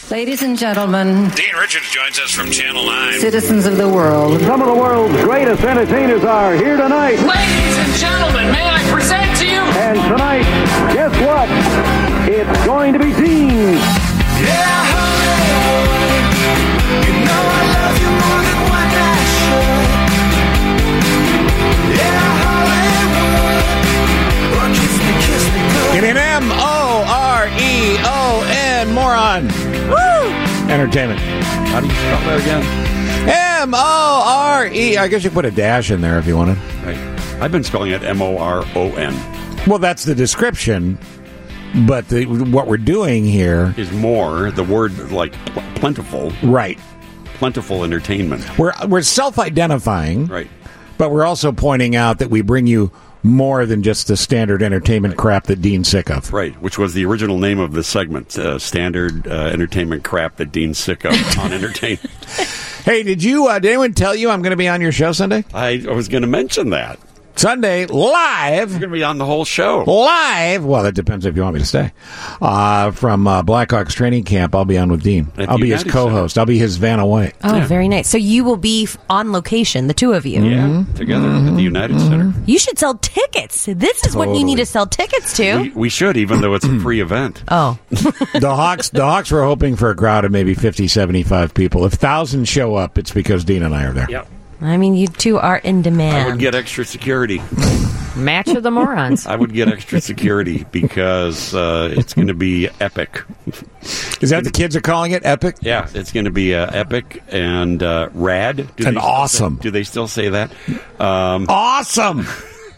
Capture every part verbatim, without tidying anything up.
Ladies and gentlemen, Dean Richards joins us from Channel nine. Citizens of the world. Some of the world's greatest entertainers are here tonight. Ladies and gentlemen, may I present to you? And tonight, guess what? It's going to be Dean. Yeah, honey, you know I love you more than what I should. Yeah, Hollywood, oh, kiss me, kiss me good. Give me an M O R E O N, moron. Woo! Entertainment. How do you spell that again? M O R E. I guess you put a dash in there if you wanted. Right. I've been spelling it M O R O N. Well, that's the description, but the, what we're doing here is more the word like pl- plentiful. Right. Plentiful entertainment. We're we're self-identifying. Right. But we're also pointing out that we bring you more than just the standard entertainment right. crap that Dean's sick of. Right, which was the original name of the segment, uh, standard uh, entertainment crap that Dean's sick of on entertainment. Hey, did you? Uh, did anyone tell you I'm going to be on your show Sunday? I, I was going to mention that. Sunday, live. You're going to be on the whole show. Live. Well, that depends if you want me to stay. Uh, from uh, Blackhawks training camp, I'll be on with Dean. At I'll be United his co-host. Center. I'll be his Vanna White. Oh, yeah. very nice. So you will be f- on location, the two of you. Yeah, Mm-hmm. together mm-hmm. at the United mm-hmm. Center. You should sell tickets. This is Totally. what you need to sell tickets to. We, we should, even though it's a free event. Oh. the Hawks the Hawks were hoping for a crowd of maybe fifty, seventy-five people. If one thousand show up, it's because Dean and I are there. Yep. I mean, you two are in demand. I would get extra security. Match of the morons. I would get extra security because uh, it's going to be epic. Is that what the kids are calling it? Epic? Yeah, it's going to be uh, epic and uh, rad. Do And they still awesome. Say, do they still say that? Um, awesome.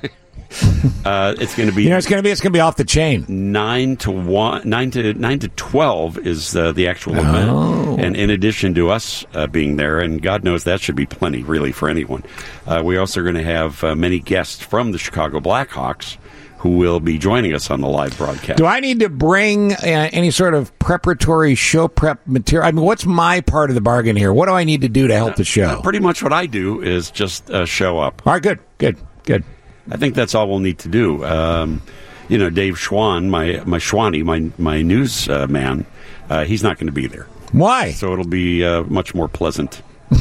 uh, it's going to be. You know, it's going to be. It's going to be off the chain. Nine to one, nine to nine to twelve is uh, the actual event, Oh. and in addition to us uh, being there, and God knows that should be plenty, really, for anyone. Uh, we also are going to have uh, many guests from the Chicago Blackhawks who will be joining us on the live broadcast. Do I need to bring uh, any sort of preparatory show prep material? I mean, what's my part of the bargain here? What do I need to do to help the show? Uh, pretty much what I do is just uh, show up. All right, good, good, good. I think that's all we'll need to do. Um, you know, Dave Schwann, my my Schwanny, my my news uh, man, uh, he's not going to be there. Why? So it'll be uh, much more pleasant.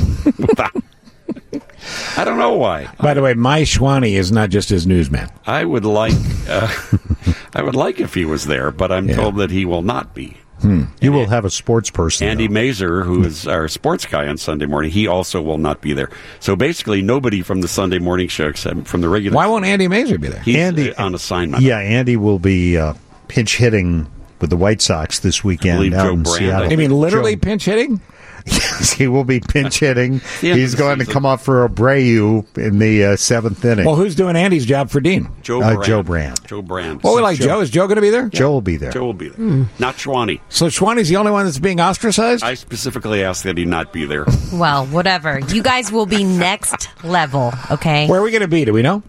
I don't know why. By the way, my Schwanny is not just his newsman. I would like, uh, I would like if he was there, but I'm Yeah. told that he will not be. Hmm. You will have a sports person. Andy though. Mazer, who is our sports guy on Sunday morning, he also will not be there. So basically, nobody from the Sunday morning show except from the regular. Why won't Andy Mazer be there? He's Andy uh, on assignment. Yeah, Andy will be uh, pinch hitting with the White Sox this weekend believe out Joe in Brand. Seattle. You mean literally Joe- pinch hitting? Yes, he will be pinch hitting. the end He's of the going to season. come up for Abreu in the uh, seventh inning. Well, who's doing Andy's job for Dean? Joe Uh, Brand. Joe Brand. Joe Brand. Well, we like Joe- Joe. Is Joe going to be there? Joe will be there. Joe will be there. Hmm. Not Schwanny. So Schwanny's the only one that's being ostracized? I specifically asked that he not be there. Well, whatever. You guys will be next level, okay? Where are we going to be? Do we know?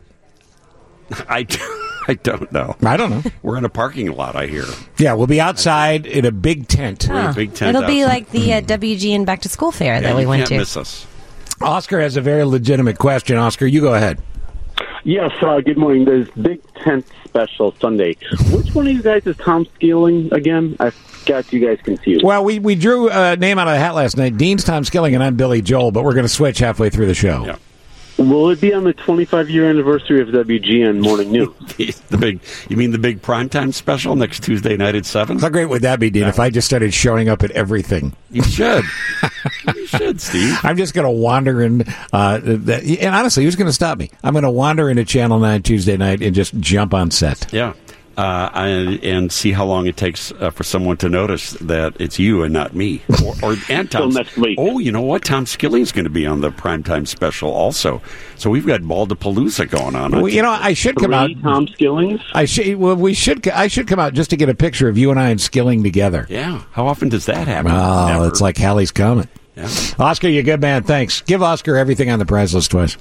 I, do- I don't know. I don't know. We're in a parking lot, I hear. Yeah, we'll be outside in a big tent. We're in a Huh. big tent It'll be outside. like the uh, W G N Back to School fair Yeah, that we you went can't to. miss us. Oscar has a very legitimate question. Oscar, you go ahead. Yes, uh, good morning. There's Big Tent Special Sunday. Which one of you guys is Tom Skilling again? I got you guys confused. Well, we, we drew a name out of the hat last night. Dean's Tom Skilling and I'm Billy Joel, but we're going to switch halfway through the show. Yeah. Will it be on the twenty-five year anniversary of W G N Morning News? The big, you mean the big primetime special next Tuesday night at seven? How great would that be, Dean, if I just started showing up at everything? You should. You should, Steve. I'm just going to wander in. Uh, the, and honestly, who's going to stop me? I'm going to wander into Channel nine Tuesday night and just jump on set. Yeah. Uh, and, and see how long it takes uh, for someone to notice that it's you and not me. Or, or and Tom. Till next week. Oh, you know what? Tom Skilling's going to be on the primetime special also. So we've got Baldapalooza going on. Well, you know, I should come out. Three Tom Skillings? I should. Well, we should. I should come out just to get a picture of you and I and Skilling together. Yeah. How often does that happen? Oh, Never. it's like Halley's Comet. Yeah. Oscar, you're a good man. Thanks. Give Oscar everything on the prize list twice.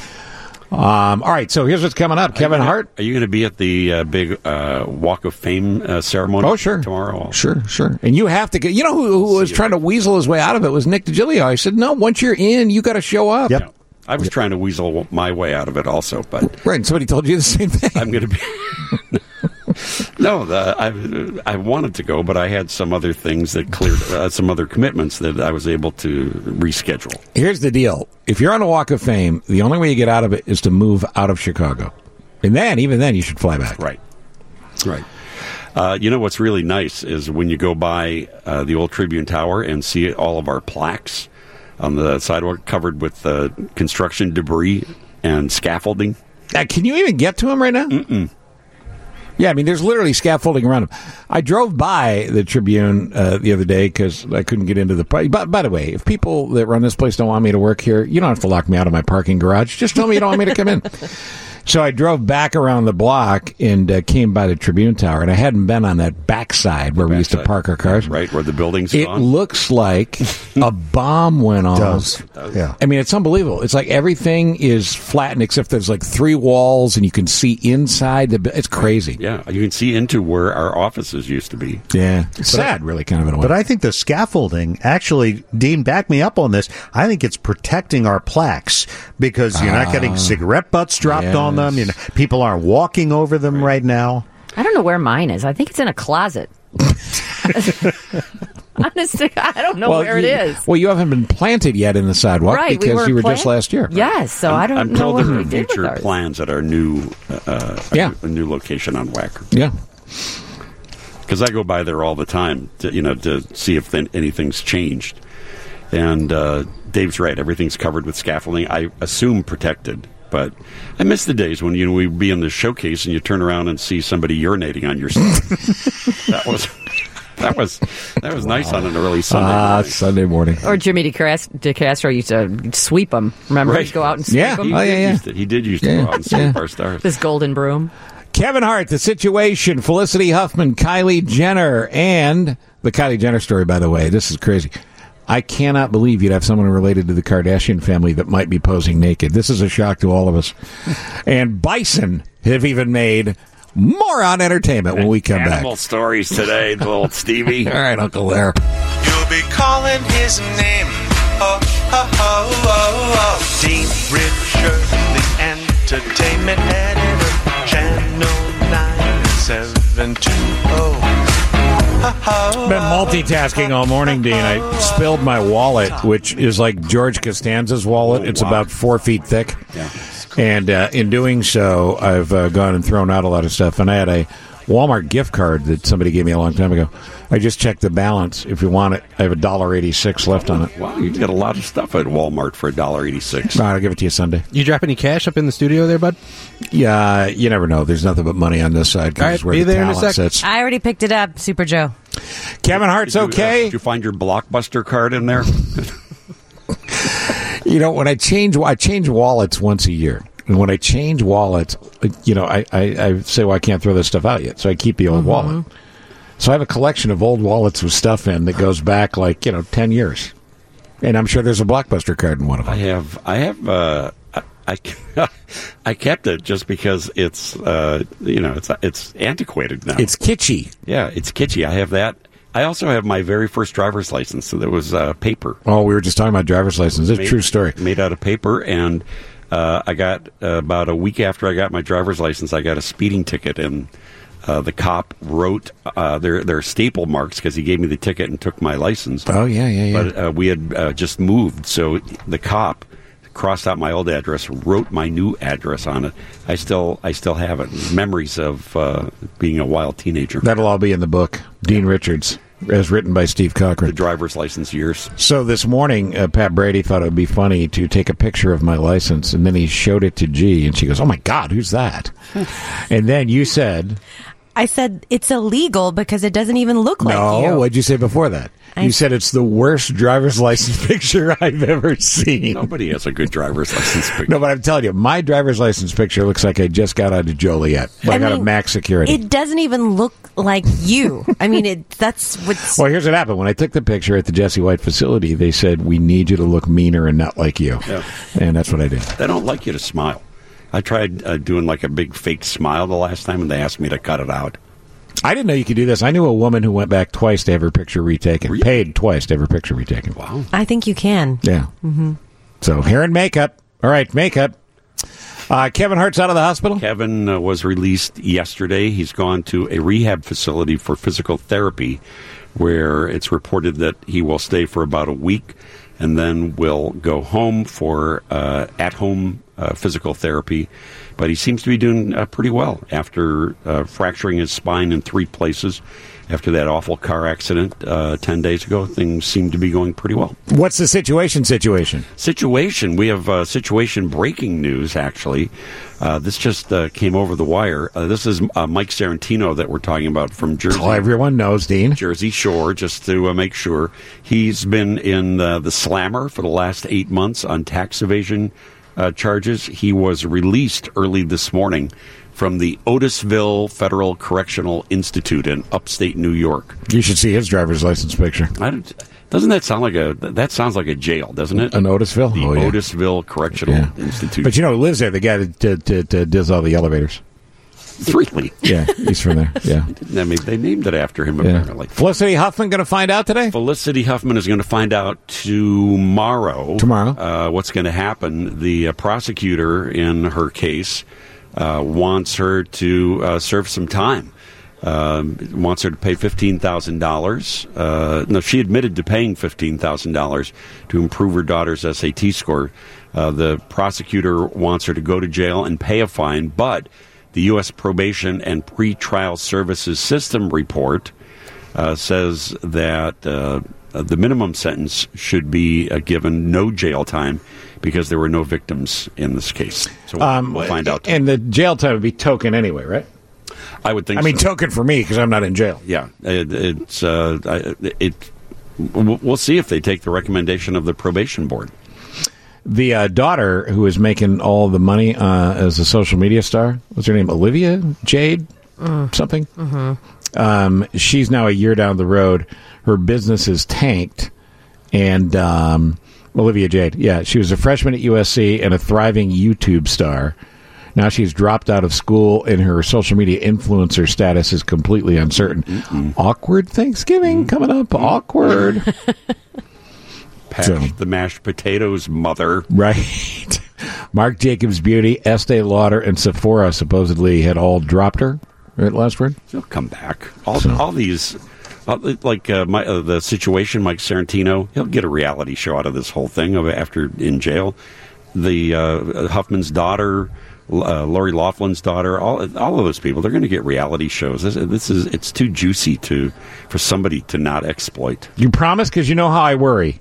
Um, all right, so here's what's coming up. Kevin Are you Hart. Gonna, are you going to be at the uh, big uh, Walk of Fame uh, ceremony? Oh, sure. Tomorrow? Sure, sure. And you have to get, you know who, who was trying to weasel his way out of it was Nick DiGilio. I said, no, once you're in, you got to show up. Yep. Yeah. I was trying to weasel my way out of it also, but Right, and somebody told you the same thing. I'm going to be... No, the, I I wanted to go, but I had some other things that cleared, uh, some other commitments that I was able to reschedule. Here's the deal. If you're on the Walk of Fame, the only way you get out of it is to move out of Chicago. And then, even then, you should fly back. Right. Right. Uh, you know what's really nice is when you go by uh, the old Tribune Tower and see all of our plaques on the sidewalk covered with uh, construction debris and scaffolding. Uh, can you even get to them right now? Mm-mm. Yeah, I mean, there's literally scaffolding around them. I drove by the Tribune uh, the other day because I couldn't get into the... By, by the way, if people that run this place don't want me to work here, you don't have to lock me out of my parking garage. Just tell me you don't want me to come in. So I drove back around the block and uh, came by the Tribune Tower, and I hadn't been on that backside where we used to park our cars. Right, where the building's It gone. looks like a bomb went off. Does. Yeah. I mean, it's unbelievable. It's like everything is flattened except there's like three walls, and you can see inside. the. It's crazy. Yeah, you can see into where our offices used to be. Yeah. It's sad, really, kind of in a way. But I think the scaffolding, actually, Dean, back me up on this. I think it's protecting our plaques because you're not getting cigarette butts dropped yes. on them. You know, people aren't walking over them right, right now. I don't know where mine is. I think it's in a closet. Honestly, I don't know well, where you, it is. Well, you haven't been planted yet in the sidewalk right, because we were you were plant- just last year. Yes, so I'm, I don't I'm know told what there we are did with future ours. plans at our new, uh, yeah. a new location on Wacker. Yeah. Because I go by there all the time, to, you know, to see if then anything's changed. And uh, Dave's right; everything's covered with scaffolding. I assume protected, but I miss the days when you know we'd be in the showcase and you turn around and see somebody urinating on your stuff. that was that was that was wow. nice on an early Sunday. Ah, morning. Sunday morning. Or Jimmy DeCastro, DeCastro used to sweep them. Remember, right. he'd go out and sweep Yeah. them. He, Oh, did yeah, yeah. used to, he did used to Yeah. go out and sweep Yeah. our stars. This golden broom. Kevin Hart, The Situation, Felicity Huffman, Kylie Jenner, and the Kylie Jenner story, by the way. This is crazy. I cannot believe you'd have someone related to the Kardashian family that might be posing naked. This is a shock to all of us. And Bison have even made more on entertainment when we come Animal back. Animal stories today, little Stevie. All right, Uncle Lair. You'll be calling his name. Oh, oh, oh, oh, oh. Dean Richard, the entertainment editor, Channel nine seven two oh. Been multitasking all morning, Dean. I spilled my wallet, which is like George Costanza's wallet. Oh, it's wow. about four feet thick. Yeah. And uh, in doing so, I've uh, gone and thrown out a lot of stuff. And I had a Walmart gift card that somebody gave me a long time ago. I just checked the balance. If you want it, I have a dollar eighty-six left on it. Wow, you get a lot of stuff at Walmart for a dollar eighty-six. All right, I'll give it to you Sunday. You drop any cash up in the studio there, bud? Yeah, you never know. There's nothing but money on this side because All right, it's where be the there in a talent sec. sits. I already picked it up, Super Joe. Kevin Hart's Did you, uh, okay. did you find your Blockbuster card in there? You know, when I change, I change wallets once a year. And when I change wallets, you know, I, I, I say, well, I can't throw this stuff out yet. So I keep the old Mm-hmm. wallet. So I have a collection of old wallets with stuff in that goes back like, you know, ten years. And I'm sure there's a Blockbuster card in one of them. I have, I have, uh, I, I, I kept it just because it's, uh, you know, it's it's antiquated now. It's kitschy. Yeah, it's kitschy. I have that. I also have my very first driver's license. So that was uh, paper. Oh, we were just talking about driver's license. It's a Made- true story. Made out of paper. And uh, I got, uh, about a week after I got my driver's license, I got a speeding ticket. And uh, the cop wrote uh, their, their staple marks because he gave me the ticket and took my license. Oh, yeah, yeah, yeah. But uh, we had uh, just moved. So the cop crossed out my old address, wrote my new address on it. I still, I still have it. Memories of uh, being a wild teenager. That'll all be in the book. Dean Richards, as written by Steve Cochran. The driver's license years. So this morning, uh, Pat Brady thought it would be funny to take a picture of my license, and then he showed it to G, and she goes, "Oh my God, who's that?" And then you said, I said it's illegal because it doesn't even look like "No." you. What'd you say before that? I- You said it's the worst driver's license picture I've ever seen. Nobody has a good driver's license picture. No, but I'm telling you, my driver's license picture looks like I just got out of Joliet, like I out of mean, max security. It doesn't even look like you. I mean, it. That's what's. Well, here's what happened. When I took the picture at the Jesse White facility, they said, "We need you to look meaner and not like you." Yeah. And that's what I did. They don't like you to smile. I tried uh, doing like a big fake smile the last time, and they asked me to cut it out. I didn't know you could do this. I knew a woman who went back twice to have her picture retaken. Really? Paid twice to have her picture retaken. Wow. I think you can. Yeah. Mm-hmm. So hair and makeup. All right, makeup. Uh, Kevin Hart's out of the hospital? Kevin uh, was released yesterday. He's gone to a rehab facility for physical therapy, where it's reported that he will stay for about a week and then will go home for uh, at-home uh, physical therapy. But he seems to be doing uh, pretty well after uh, fracturing his spine in three places. After that awful car accident uh, ten days ago, things seem to be going pretty well. What's the situation situation? Situation. We have uh, situation breaking news, actually. Uh, this just uh, came over the wire. Uh, this is uh, Mike Sarantino that we're talking about from Jersey. Oh, everyone knows, Dean. Jersey Shore, just to uh, make sure. He's been in uh, the slammer for the last eight months on tax evasion uh, charges. He was released early this morning from the Otisville Federal Correctional Institute in upstate New York. You should see his driver's license picture. I don't, doesn't that sound like a that sounds like a jail, doesn't it? An Otisville? The oh, yeah. Otisville Correctional yeah. Institute. But you know who lives there? The guy that, that, that, that does all the elevators. Really? Yeah, he's from there. Yeah. I mean, they named it after him, yeah. apparently. Felicity Huffman going to find out today? Felicity Huffman is going to find out tomorrow. Tomorrow. Uh, what's going to happen. The uh, prosecutor in her case uh, wants her to uh, serve some time. Um, wants her to pay fifteen thousand dollars. Uh, no, she admitted to paying fifteen thousand dollars to improve her daughter's S A T score. Uh, the prosecutor wants her to go to jail and pay a fine, but the U S Probation and Pretrial Services System report uh, says that uh, the minimum sentence should be uh, given no jail time because there were no victims in this case. So we'll, um, we'll find out. And the jail time would be token anyway, right? I would think I mean, so. token for me because I'm not in jail. Yeah. It, it's, uh, it, it, we'll see if they take the recommendation of the probation board. The uh, daughter who is making all the money uh, as a social media star, what's her name? Olivia Jade? Mm. Something? Mm-hmm. Um, she's now a year down the road. Her business is tanked. And um, Olivia Jade, yeah, she was a freshman at U S C and a thriving YouTube star. Now she's dropped out of school and her social media influencer status is completely uncertain. Mm-mm. Awkward Thanksgiving mm-hmm. coming up. Mm-hmm. Awkward. Pash, so, the mashed potatoes mother. Right. Marc Jacobs Beauty, Estee Lauder, and Sephora supposedly had all dropped her. Right, last word? She'll come back. All, so. all these, uh, like uh, my, uh, the situation, Mike Sarantino, he'll get a reality show out of this whole thing after in jail. The uh, Huffman's daughter, uh, Lori Laughlin's daughter, all all of those people, they're going to get reality shows. This, this is it's too juicy to for somebody to not exploit. You promise? Because you know how I worry.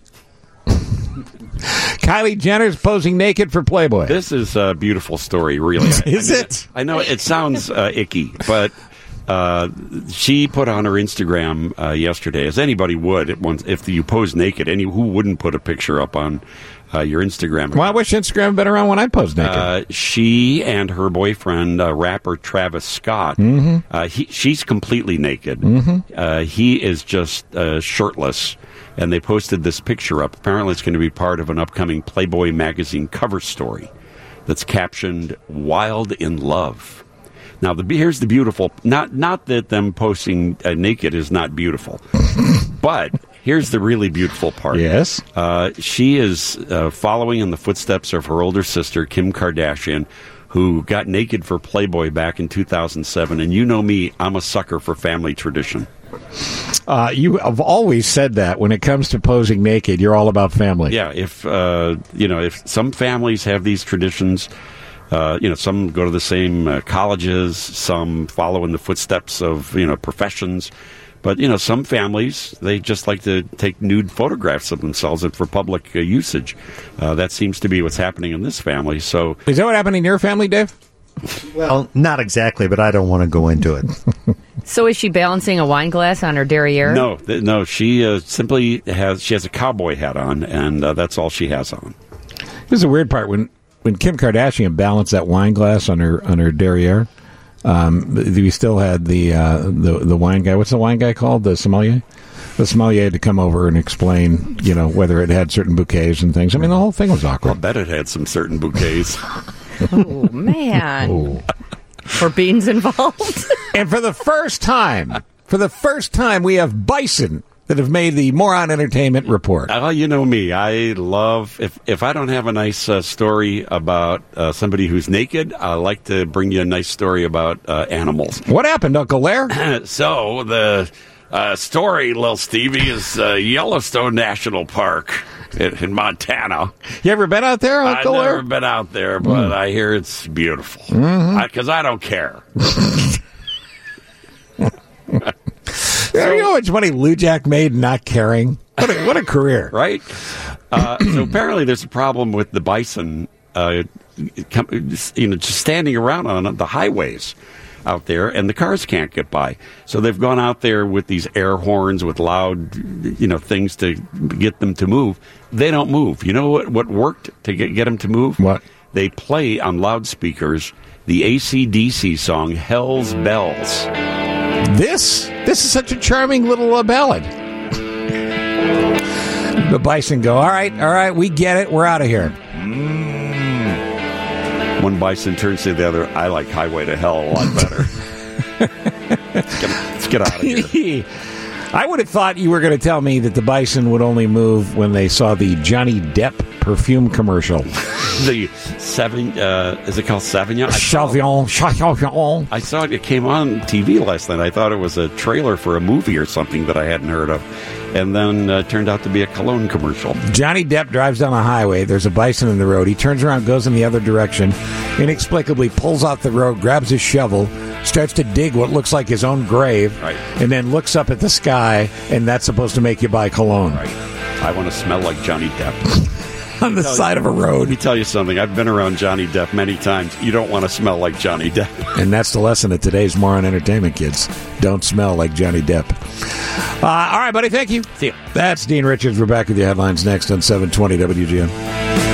Kylie Jenner's posing naked for Playboy. This is a beautiful story, really. Is I mean, it? I know it sounds uh, icky, but uh, she put on her Instagram uh, yesterday, as anybody would, if you pose naked. Any who wouldn't put a picture up on uh, your Instagram account? Well, I wish Instagram had been around when I posed naked. Uh, she and her boyfriend, uh, rapper Travis Scott, mm-hmm. uh, he, she's completely naked. Mm-hmm. Uh, he is just uh, shirtless. And they posted this picture up. Apparently it's going to be part of an upcoming Playboy magazine cover story that's captioned, Wild in Love. Now, the, here's the beautiful, not not that them posting uh, naked is not beautiful, but here's the really beautiful part. Yes. Uh, she is uh, following in the footsteps of her older sister, Kim Kardashian, who got naked for Playboy back in two thousand seven. And you know me, I'm a sucker for family tradition. Uh, you have always said that when it comes to posing naked, you're all about family. Yeah, if uh, you know, if some families have these traditions, uh, you know, some go to the same uh, colleges, some follow in the footsteps of you know professions, but you know, some families they just like to take nude photographs of themselves for public uh, usage. Uh, that seems to be what's happening in this family. So, is that what happened in your family, Dave? Well, not exactly, but I don't want to go into it. So is she balancing a wine glass on her derriere? No, th- no. She uh, simply has she has a cowboy hat on, and uh, that's all she has on. This is the weird part when when Kim Kardashian balanced that wine glass on her on her derriere. Um, we still had the uh, the the wine guy. What's the wine guy called? The sommelier. The sommelier had to come over and explain, you know, whether it had certain bouquets and things. I mean, the whole thing was awkward. I'll bet it had some certain bouquets. Oh, man. Oh. Were beans involved? And for the first time, for the first time, we have bison that have made the Moron Entertainment Report. Oh, you know me. I love, if if I don't have a nice uh, story about uh, somebody who's naked, I like to bring you a nice story about uh, animals. What happened, Uncle Lair? So, the uh, story, Lil Stevie, is uh, Yellowstone National Park in, in Montana. You ever been out there, Uncle I've Lair? never been out there, but Mm. I hear it's beautiful. Because Mhm. I, I don't care. You know how much money Lou Jack made not caring? What a, what a career. Right? Uh, so apparently there's a problem with the bison, uh, com- you know, just standing around on the highways out there, and the cars can't get by. So they've gone out there with these air horns, with loud, you know, things to get them to move. They don't move. You know what, what worked to get, get them to move? What? They play on loudspeakers the A C D C song Hell's Bells. This this is such a charming little uh, ballad. The bison go, all right, all right, we get it, we're out of here. Mm. One bison turns to the other, I like Highway to Hell a lot better. let's, get, let's get out of here. I would have thought you were going to tell me that the bison would only move when they saw the Johnny Depp perfume commercial. The seven, uh, is it called Sauvignon? I saw, Sauvignon, Sauvignon. I saw it, it came on T V last night. I thought it was a trailer for a movie or something that I hadn't heard of. And then uh, turned out to be a cologne commercial. Johnny Depp drives down a highway. There's a bison in the road. He turns around, goes in the other direction, inexplicably pulls off the road, grabs his shovel, starts to dig what looks like his own grave, right. and then looks up at the sky, and that's supposed to make you buy cologne. Right. I want to smell like Johnny Depp. On the side of a road. Let me tell you something. I've been around Johnny Depp many times. You don't want to smell like Johnny Depp. And that's the lesson of today's Moron Entertainment, kids. Don't smell like Johnny Depp. Uh, all right, buddy. Thank you. See you. That's Dean Richards. We're back with your headlines next on seven twenty W G N.